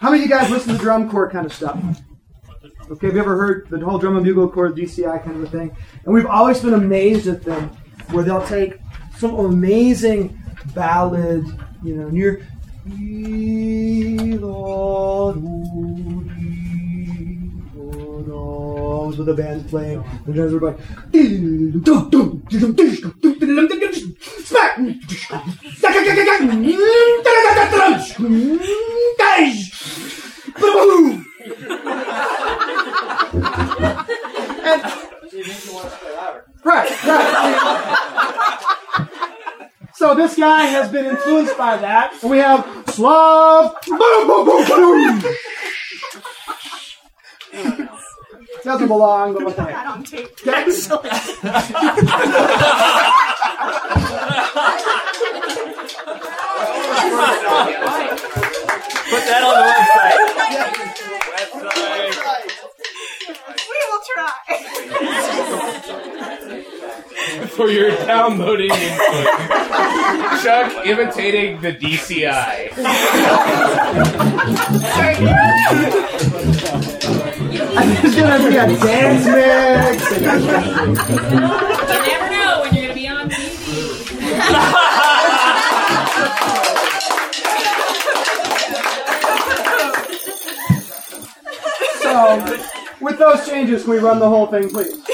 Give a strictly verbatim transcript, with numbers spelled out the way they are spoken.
How many of you guys listen to drum corps kind of stuff? Okay, have you ever heard the whole drum and bugle chord, D C I kind of a thing? And we've always been amazed at them, where they'll take some amazing ballad, you know, near with the band's playing, the drums are like smack. And, right, right. So this guy has been influenced by that, and we have Slav. Doesn't belong, but what the heck? That on tape. Excellent. Put that on the website. We will try. For your downloading input, Chuck imitating the D C I. It's gonna be a dance mix. You never know when you're gonna be on T V. So, with those changes, can we run the whole thing, please?